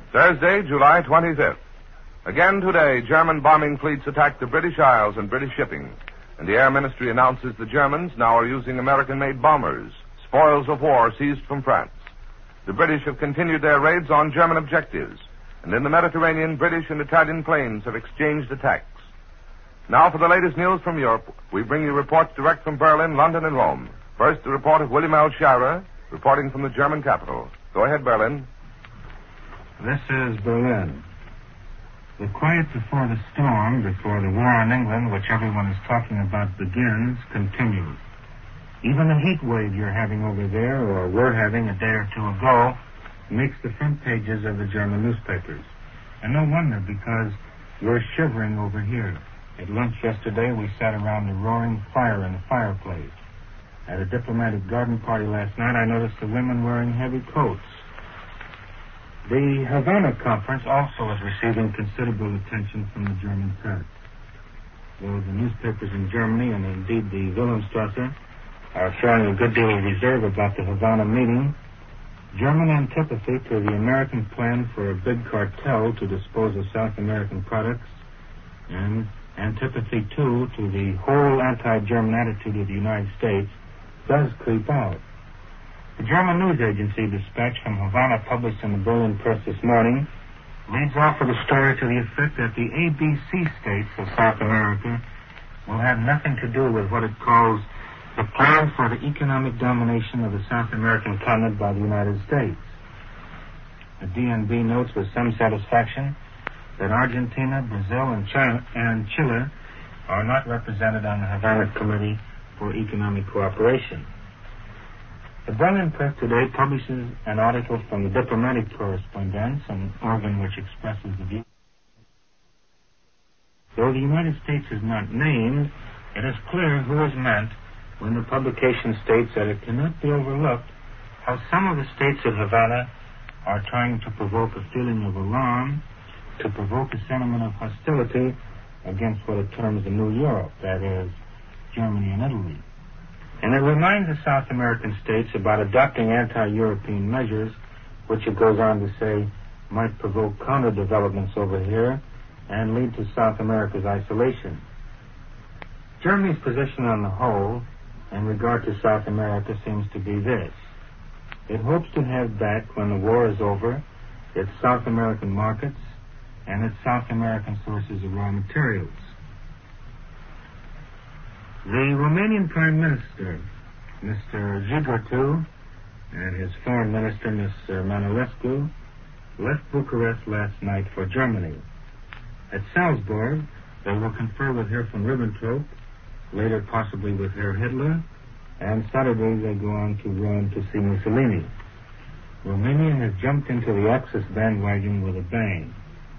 Thursday, July 25th. Again today, German bombing fleets attacked the British Isles and British shipping. And the Air Ministry announces the Germans now are using American-made bombers, spoils of war seized from France. The British have continued their raids on German objectives. And in the Mediterranean, British and Italian planes have exchanged attacks. Now for the latest news from Europe, we bring you reports direct from Berlin, London, and Rome. First, the report of William L. Shirer, reporting from the German capital. Go ahead, Berlin. This is Berlin. The quiet before the storm, before the war in England, which everyone is talking about, begins, continues. Even the heat wave you're having over there, or were having a day or two ago, makes the front pages of the German newspapers. And no wonder, because we're shivering over here. At lunch yesterday, we sat around a roaring fire in the fireplace. At a diplomatic garden party last night, I noticed the women wearing heavy coats. The Havana Conference also is receiving considerable attention from the German press. Though the newspapers in Germany, and indeed the Wilhelmstrasse, are showing a good deal of reserve about the Havana meeting, German antipathy to the American plan for a big cartel to dispose of South American products, and antipathy, too, to the whole anti-German attitude of the United States does creep out. The German news agency dispatch from Havana, published in the Berlin press this morning, leads off with a story to the effect that the ABC states of South America will have nothing to do with what it calls the plan for the economic domination of the South American continent by the United States. The DNB notes with some satisfaction that Argentina, Brazil, and Chile are not represented on the Havana Committee for Economic Cooperation. The Berlin press today publishes an article from the Diplomatic Correspondence, an organ which expresses the view. Though the United States is not named, it is clear who is meant when the publication states that it cannot be overlooked how some of the states of Havana are trying to provoke a feeling of alarm, to provoke a sentiment of hostility against what it terms the New Europe, that is, Germany and Italy. And it reminds the South American states about adopting anti-European measures, which it goes on to say might provoke counter-developments over here and lead to South America's isolation. Germany's position on the whole in regard to South America seems to be this. It hopes to have back, when the war is over, its South American markets and its South American sources of raw materials. The Romanian Prime Minister, Mr. Giurgiu, and his Foreign Minister, Mr. Manolescu, left Bucharest last night for Germany. At Salzburg, they will confer with Herr von Ribbentrop, later possibly with Herr Hitler, and Saturday they go on to Rome to see Mussolini. Romania has jumped into the Axis bandwagon with a bang.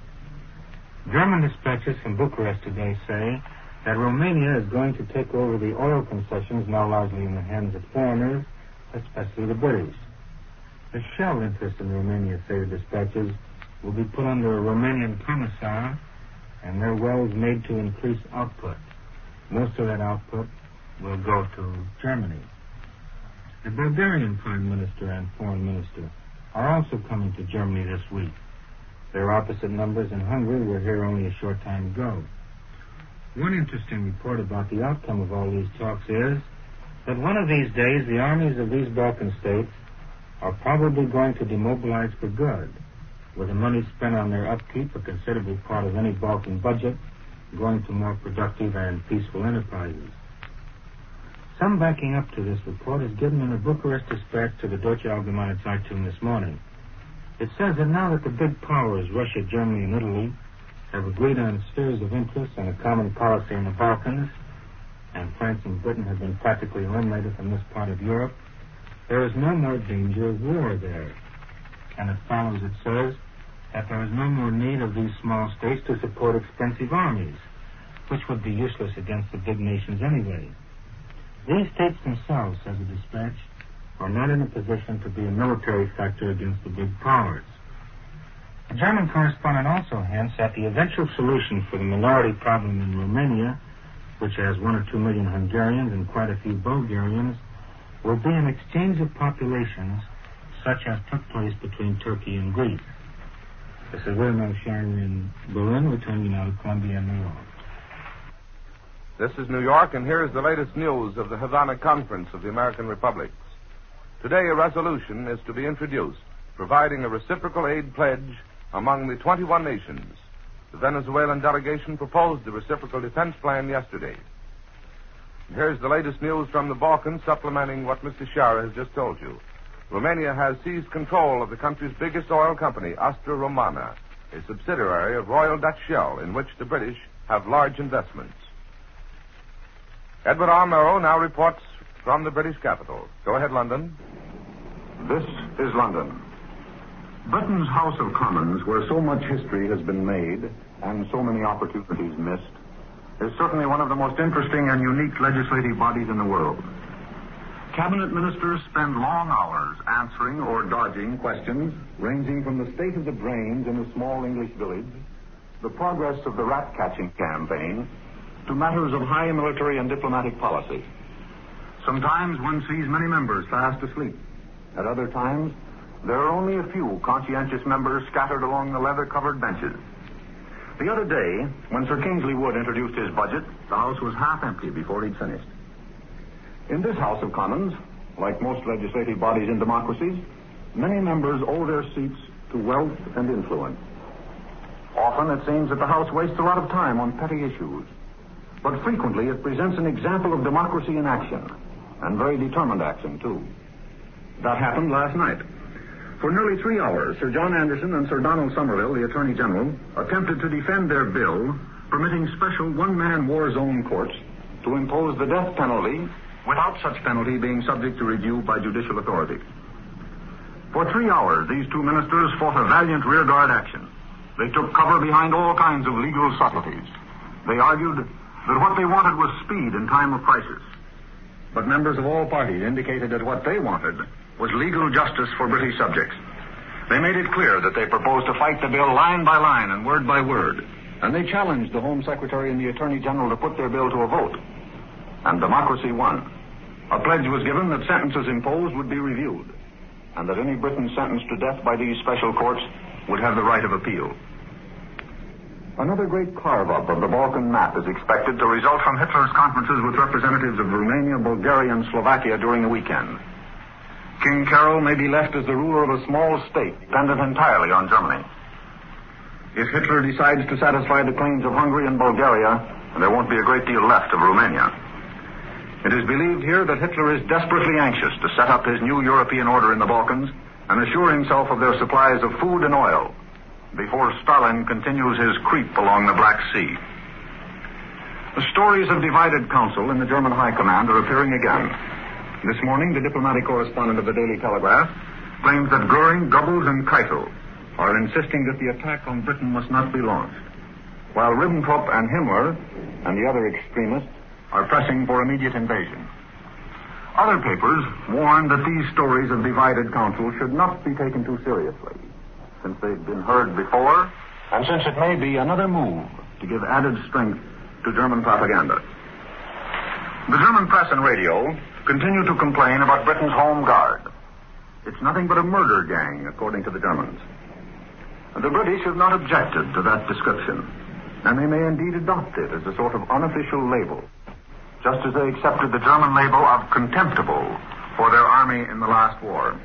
German dispatches from Bucharest today say that Romania is going to take over the oil concessions now largely in the hands of foreigners, especially the British. The Shell interest in Romania, say the dispatches, will be put under a Romanian commissar and their wells made to increase output. Most of that output will go to Germany. The Bulgarian Prime Minister and Foreign Minister are also coming to Germany this week. Their opposite numbers in Hungary were here only a short time ago. One interesting report about the outcome of all these talks is that one of these days the armies of these Balkan states are probably going to demobilize for good, with the money spent on their upkeep, a considerable part of any Balkan budget, going to more productive and peaceful enterprises. Some backing up to this report is given in a Bucharest dispatch to the Deutsche Allgemeine Zeitung this morning. It says that now that the big powers, Russia, Germany, and Italy, have agreed on spheres of interest and a common policy in the Balkans, and France and Britain have been practically eliminated from this part of Europe, there is no more danger of war there. And it follows, it says, that there is no more need of these small states to support expensive armies, which would be useless against the big nations anyway. These states themselves, says the dispatch, are not in a position to be a military factor against the big powers. The German correspondent also hints at the eventual solution for the minority problem in Romania, which has 1 or 2 million Hungarians and quite a few Bulgarians, will be an exchange of populations such as took place between Turkey and Greece. This is William L. Shatner in Berlin, returning out of Columbia, New York. This is New York, and here is the latest news of the Havana Conference of the American Republics. Today, a resolution is to be introduced, providing a reciprocal aid pledge among the 21 nations. The Venezuelan delegation proposed the reciprocal defense plan yesterday. And here's the latest news from the Balkans, supplementing what Mr. Schara has just told you. Romania has seized control of the country's biggest oil company, Astra Romana, a subsidiary of Royal Dutch Shell, in which the British have large investments. Edward R. Murrow now reports from the British capital. Go ahead, London. This is London. Britain's House of Commons, where so much history has been made and so many opportunities missed, is certainly one of the most interesting and unique legislative bodies in the world. Cabinet ministers spend long hours answering or dodging questions ranging from the state of the drains in a small English village, the progress of the rat-catching campaign, to matters of high military and diplomatic policy. Sometimes one sees many members fast asleep. At other times, there are only a few conscientious members scattered along the leather-covered benches. The other day, when Sir Kingsley Wood introduced his budget, the House was half empty before he'd finished. In this House of Commons, like most legislative bodies in democracies, many members owe their seats to wealth and influence. Often it seems that the House wastes a lot of time on petty issues, but frequently it presents an example of democracy in action, and very determined action, too. That happened last night. For nearly 3 hours, Sir John Anderson and Sir Donald Somerville, the Attorney General, attempted to defend their bill permitting special one-man war zone courts to impose the death penalty without such penalty being subject to review by judicial authority. For 3 hours, these two ministers fought a valiant rearguard action. They took cover behind all kinds of legal subtleties. They argued that what they wanted was speed in time of crisis. But members of all parties indicated that what they wanted was legal justice for British subjects. They made it clear that they proposed to fight the bill line by line and word by word. And they challenged the Home Secretary and the Attorney General to put their bill to a vote. And democracy won. A pledge was given that sentences imposed would be reviewed, and that any Briton sentenced to death by these special courts would have the right of appeal. Another great carve-up of the Balkan map is expected to result from Hitler's conferences with representatives of Romania, Bulgaria, and Slovakia during the weekend. King Carol may be left as the ruler of a small state, dependent entirely on Germany. If Hitler decides to satisfy the claims of Hungary and Bulgaria, there won't be a great deal left of Romania. It is believed here that Hitler is desperately anxious to set up his new European order in the Balkans and assure himself of their supplies of food and oil before Stalin continues his creep along the Black Sea. The stories of divided counsel in the German High Command are appearing again. This morning, the diplomatic correspondent of the Daily Telegraph claims that Goering, Goebbels, and Keitel are insisting that the attack on Britain must not be launched, while Ribbentrop and Himmler and the other extremists are pressing for immediate invasion. Other papers warn that these stories of divided counsel should not be taken too seriously, since they've been heard before, and since it may be another move to give added strength to German propaganda. The German press and radio continue to complain about Britain's Home Guard. It's nothing but a murder gang, according to the Germans. The British have not objected to that description, and they may indeed adopt it as a sort of unofficial label, just as they accepted the German label of contemptible for their army in the last war.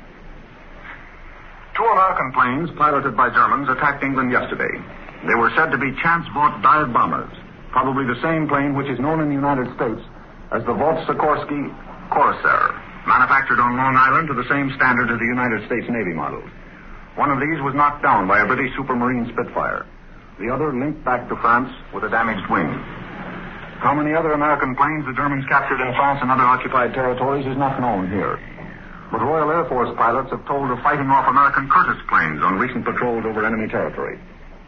2 American planes piloted by Germans attacked England yesterday. They were said to be chance-bought dive bombers, probably the same plane which is known in the United States as the Vought Sikorsky Corsair, manufactured on Long Island to the same standard as the United States Navy models. One of these was knocked down by a British Supermarine Spitfire. The other limped back to France with a damaged wing. How many other American planes the Germans captured in France and other occupied territories is not known here. But Royal Air Force pilots have told of fighting off American Curtiss planes on recent patrols over enemy territory.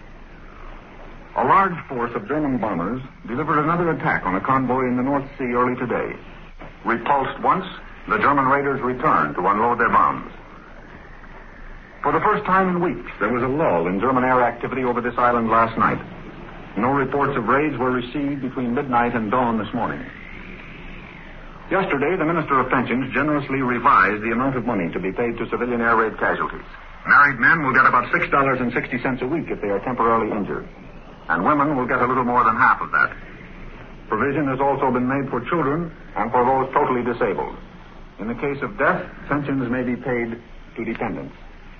A large force of German bombers delivered another attack on a convoy in the North Sea early today. Repulsed once, the German raiders returned to unload their bombs. For the first time in weeks, there was a lull in German air activity over this island last night. No reports of raids were received between midnight and dawn this morning. Yesterday, the Minister of Pensions generously revised the amount of money to be paid to civilian air raid casualties. Married men will get about $6.60 a week if they are temporarily injured. And women will get a little more than half of that. Provision has also been made for children and for those totally disabled. In the case of death, pensions may be paid to dependents.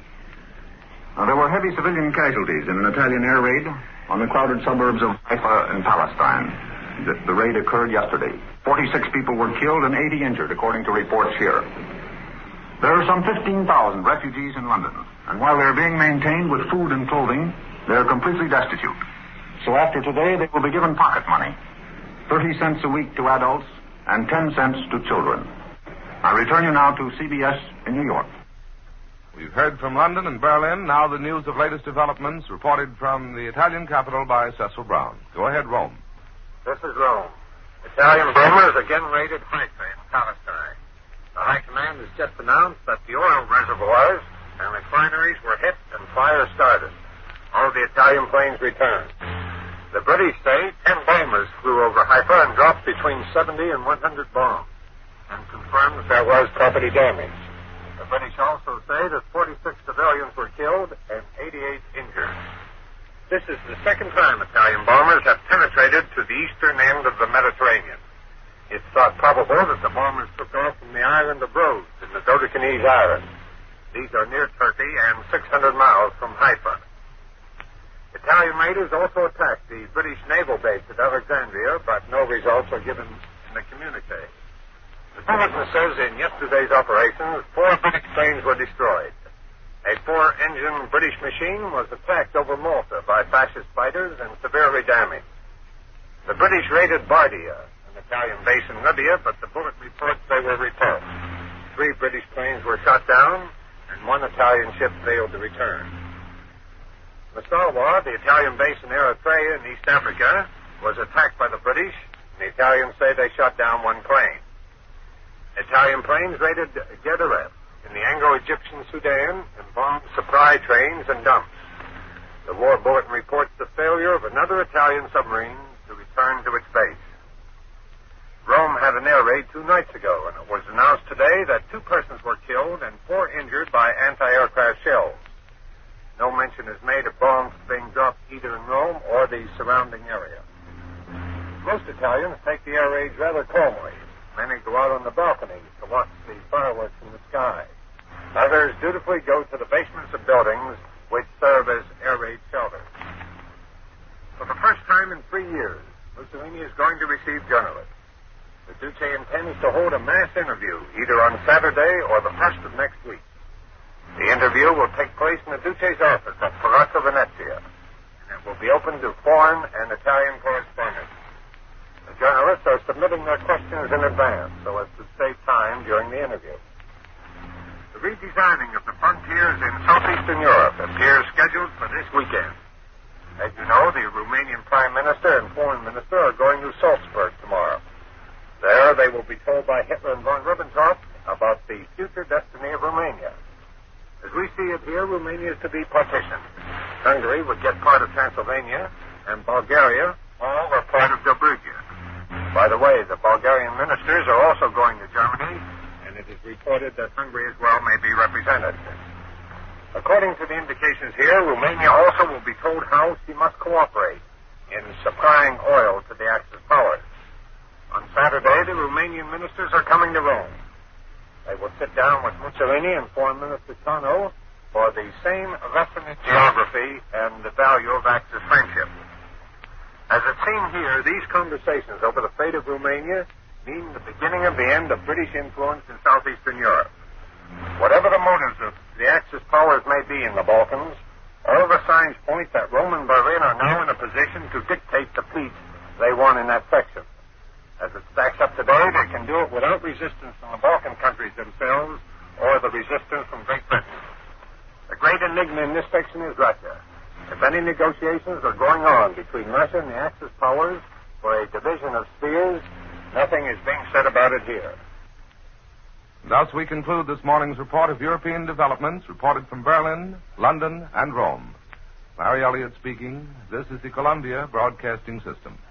Now, there were heavy civilian casualties in an Italian air raid on the crowded suburbs of Haifa in Palestine. The raid occurred yesterday. 46 people were killed and 80 injured, according to reports here. There are some 15,000 refugees in London, and while they're being maintained with food and clothing, they're completely destitute. So after today, they will be given pocket money, 30 cents a week to adults and 10 cents to children. I return you now to CBS in New York. We've heard from London and Berlin. Now the news of latest developments reported from the Italian capital by Cecil Brown. Go ahead, Rome. This is Rome. Italian bombers again raided Haifa in Palestine. The High Command has just announced that the oil reservoirs and refineries were hit and fire started. All of the Italian planes returned. The British say 10 bombers flew over Haifa and dropped between 70 and 100 bombs, and confirmed that there was property damage. The British also say that 46 civilians were killed and 88 injured. This is the second time Italian bombers have penetrated to the eastern end of the Mediterranean. It's thought probable that the bombers took off from the island of Rhodes in the Dodecanese Islands. These are near Turkey and 600 miles from Haifa. Italian raiders also attacked the British naval base at Alexandria, but no results are given in the communique. The bulletin says in yesterday's operations, 4 British planes were destroyed. A 4-engine British machine was attacked over Malta by fascist fighters and severely damaged. The British raided Bardia, an Italian base in Libya, but the bulletin reports they were repulsed. 3 British planes were shot down, and 1 Italian ship failed to return. Massawa, the Italian base in Eritrea in East Africa, was attacked by the British, and the Italians say they shot down 1 plane. Italian planes raided Gedaref in the Anglo-Egyptian Sudan and bombed supply trains and dumps. The war bulletin reports the failure of another Italian submarine to return to its base. Rome had an air raid 2 nights ago, and it was announced today that 2 persons were killed and 4 injured by anti-aircraft shells. No mention is made of bombs being dropped either in Rome or the surrounding area. Most Italians take the air raids rather calmly. Many go out on the balconies to watch the fireworks in the sky. Others dutifully go to the basements of buildings which serve as air raid shelters. For the first time in 3 years, Mussolini is going to receive journalists. The Duce intends to hold a mass interview either on Saturday or the 1st of next week. The interview will take place in the Duce's office at Palazzo Venezia, and it will be open to foreign and Italian correspondents. The journalists are submitting their questions in advance so as to save time during the interview. The redesigning of the frontiers in southeastern Europe appears scheduled for this weekend. As you know, the Romanian Prime Minister and Foreign Minister are going to Salzburg tomorrow. There they will be told by Hitler and von Ribbentrop about the future destiny of Romania. As we see it here, Romania is to be partitioned. Hungary would get part of Transylvania, and Bulgaria all or part of Dobruja. By the way, the Bulgarian ministers are also going to Germany, and it is reported that Hungary as well may be represented. According to the indications here, Romania also will be told how she must cooperate in supplying oil to the Axis powers. On Saturday, the Romanian ministers are coming to Rome. They will sit down with Mussolini and Foreign Minister Tano for the same lesson in geography and the value of Axis friendship. As it's seen here, these conversations over the fate of Romania mean the beginning of the end of British influence in southeastern Europe. Whatever the motives of the Axis powers may be in the Balkans, all the signs point that Rome and Berlin are now in a position to dictate the peace they want in that section. As it stacks up today, they can do it without resistance from the Balkan countries themselves or the resistance from Great Britain. The great enigma in this section is Russia. If any negotiations are going on between Russia and the Axis powers for a division of spheres, nothing is being said about it here. Thus we conclude this morning's report of European developments reported from Berlin, London, and Rome. Larry Elliott speaking. This is the Columbia Broadcasting System.